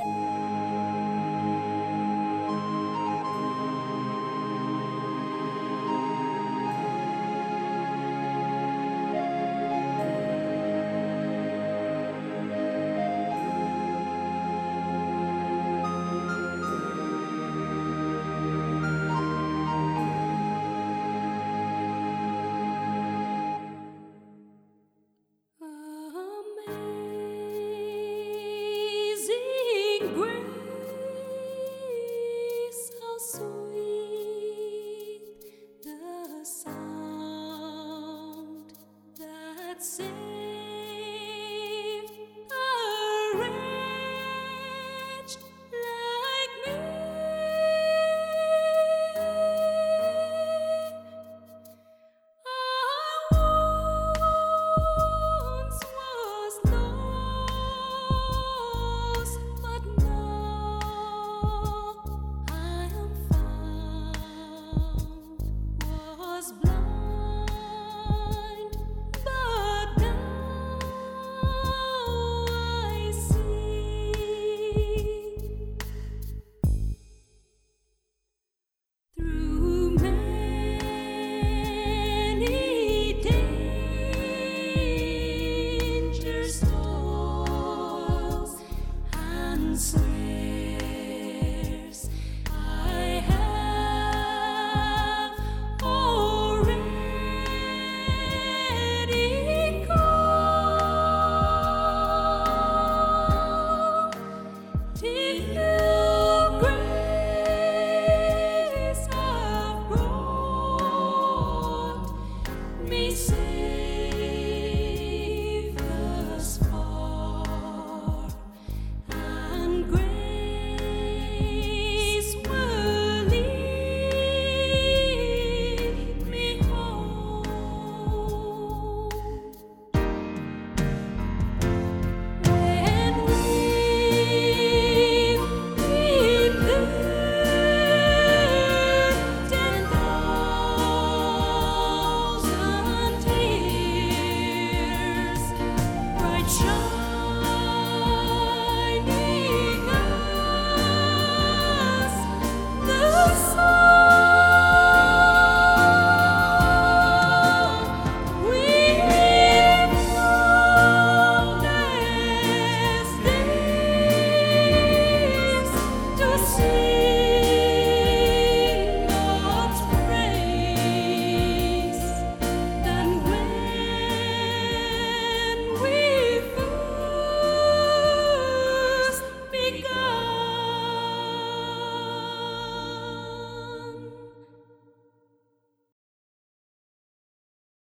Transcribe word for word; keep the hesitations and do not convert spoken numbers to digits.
Amazing grace, how sweet the sound that saved a wretch like me. I once was lost, but now I am found. Was blind, but now I see. Through many dangers, toils, and